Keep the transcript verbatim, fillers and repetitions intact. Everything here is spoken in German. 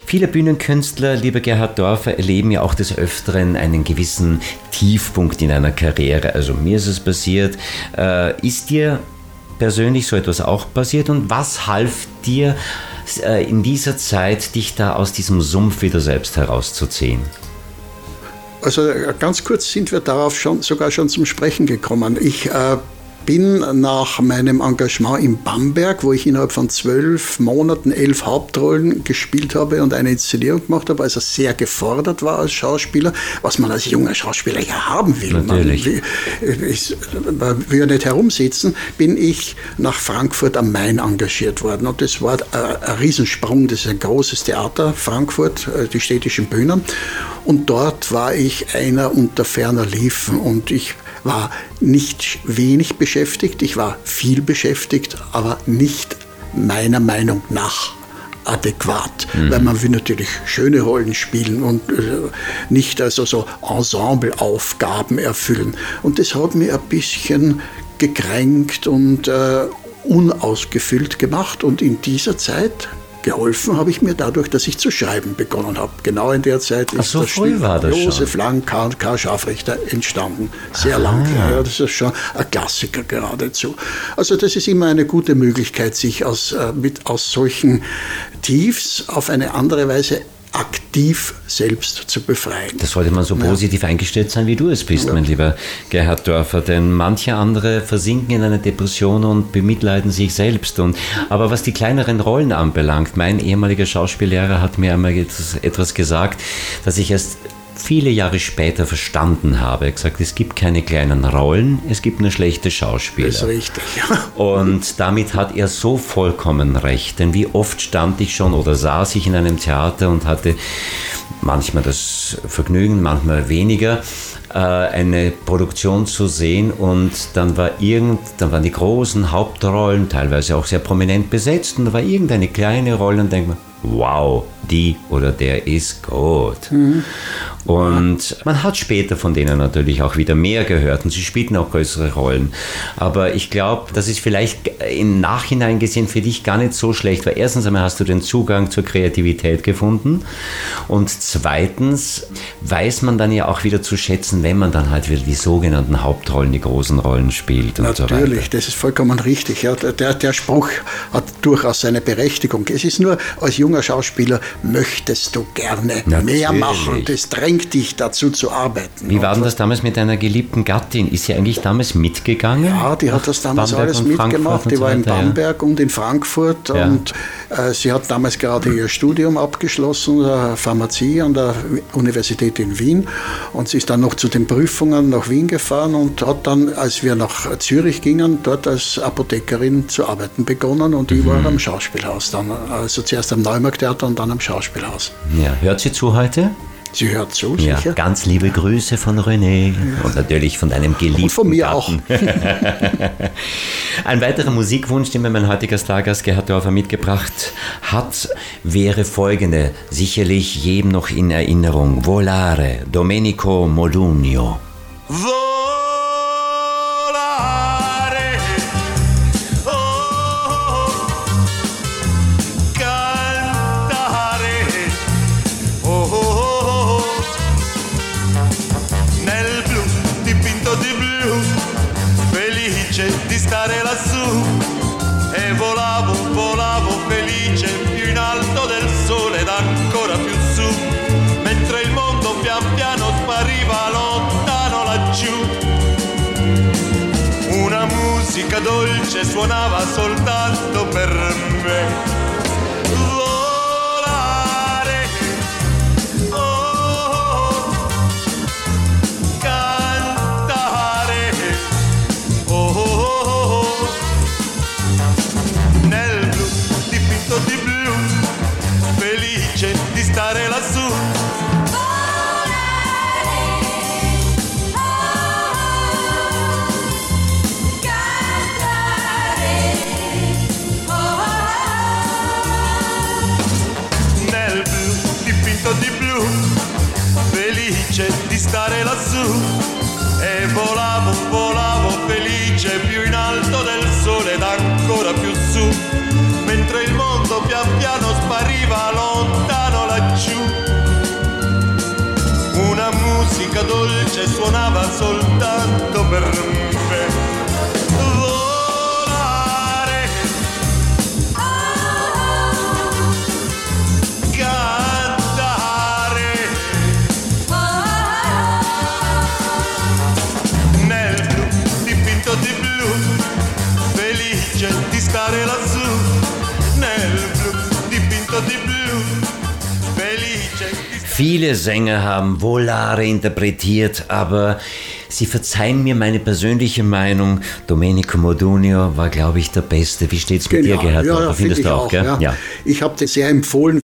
Viele Bühnenkünstler, lieber Gerhard Dorfer, erleben ja auch des Öfteren einen gewissen Tiefpunkt in einer Karriere. Also mir ist es passiert. Äh, ist dir persönlich so etwas auch passiert? Und was half dir äh, in dieser Zeit, dich da aus diesem Sumpf wieder selbst herauszuziehen? Also ganz kurz sind wir darauf schon, sogar schon zum Sprechen gekommen. Ich äh, bin nach meinem Engagement in Bamberg, wo ich innerhalb von zwölf Monaten elf Hauptrollen gespielt habe und eine Inszenierung gemacht habe, also sehr gefordert war als Schauspieler, was man als junger Schauspieler ja haben will. Natürlich. Man will, ich, man will ja nicht herumsitzen, bin ich nach Frankfurt am Main engagiert worden. Und das war ein, ein Riesensprung, das ist ein großes Theater, Frankfurt, die städtischen Bühnen. Und dort war ich einer unter ferner Liefen und ich war nicht wenig beschäftigt, ich war viel beschäftigt, aber nicht meiner Meinung nach adäquat, mhm. weil man will natürlich schöne Rollen spielen und äh, nicht also so Ensembleaufgaben erfüllen. Und das hat mir ein bisschen gekränkt und äh, unausgefüllt gemacht und in dieser Zeit geholfen habe ich mir dadurch, dass ich zu schreiben begonnen habe. Genau in der Zeit ist so das Stück Josef Lang, Karl, Karl Scharfrichter entstanden. Sehr Aha. lang. Ja, das ist schon ein Klassiker geradezu. Also das ist immer eine gute Möglichkeit, sich aus, äh, mit, aus solchen Tiefs auf eine andere Weise aktiv selbst zu befreien. Das sollte man so ja. positiv eingestellt sein, wie du es bist, ja. mein lieber Gerhard Dorfer, denn manche andere versinken in einer Depression und bemitleiden sich selbst. Und, aber was die kleineren Rollen anbelangt, mein ehemaliger Schauspiellehrer hat mir einmal etwas, etwas gesagt, dass ich erst viele Jahre später verstanden habe. Er hat gesagt, es gibt keine kleinen Rollen, es gibt nur schlechte Schauspieler. Das ist richtig, ja. Und damit hat er so vollkommen recht, denn wie oft stand ich schon oder saß ich in einem Theater und hatte manchmal das Vergnügen, manchmal weniger, eine Produktion zu sehen und dann war irgend, dann waren die großen Hauptrollen teilweise auch sehr prominent besetzt und da war irgendeine kleine Rolle und denkt man, wow, die oder der ist gut. Mhm. Und man hat später von denen natürlich auch wieder mehr gehört und sie spielten auch größere Rollen. Aber ich glaube, das ist vielleicht im Nachhinein gesehen für dich gar nicht so schlecht, weil erstens einmal hast du den Zugang zur Kreativität gefunden und zweitens weiß man dann ja auch wieder zu schätzen, wenn man dann halt wieder die sogenannten Hauptrollen, die großen Rollen spielt und natürlich, so weiter. Natürlich, das ist vollkommen richtig. Ja, der, der Spruch hat durchaus seine Berechtigung. Es ist nur, als junger Schauspieler möchtest du gerne natürlich. mehr machen. Das drängt dich dazu zu arbeiten. Wie war denn das damals mit deiner geliebten Gattin? Ist sie eigentlich damals mitgegangen? Ja, die hat das damals Bamberg alles mitgemacht. Die so war in weiter, Bamberg ja. und in Frankfurt ja. und äh, sie hat damals gerade ihr Studium abgeschlossen, äh, Pharmazie an der Universität in Wien und sie ist dann noch zu den Prüfungen nach Wien gefahren und hat dann, als wir nach Zürich gingen, dort als Apothekerin zu arbeiten begonnen und die mhm. war am Schauspielhaus dann, also zuerst am Neumarkttheater und dann am Schauspielhaus. Ja, hört sie zu heute? Sie hört zu, ja, sicher. Ganz liebe Grüße von René ja. und natürlich von deinem geliebten Und von mir Gatten. Auch. Ein weiterer Musikwunsch, den mir mein heutiger Stargast Gerhard Dorfer mitgebracht hat, wäre folgende, sicherlich jedem noch in Erinnerung. Volare, Domenico Modugno. Volare, oh, cantare, oh, oh, oh, nel blu dipinto di blu, felice di stare lassù, e volavo, volavo felice più in alto del sole ed ancora più su, mentre il mondo pian piano spariva lontano laggiù. Una musica dolce suonava soltanto per me. Volare, oh, cantare, oh, nel blu dipinto di blu, felice di stare lassù. Di stare lassù e volavo, volavo felice più in alto del sole ed ancora più su, mentre il mondo pian piano spariva lontano laggiù. suonava soltanto per me. Volare, cantare, nel blu dipinto di blu, felice di stare lassù, nel blu dipinto di blu, felice di stare. Viele Sänger haben Volare interpretiert, aber Sie verzeihen mir meine persönliche Meinung, Domenico Modugno war, glaube ich, der Beste. Wie steht's mit Genau. dir, Gerhard? Ja, ja, Findest find du ich auch, auch gell? ja. Ja. Ich habe das sehr empfohlen.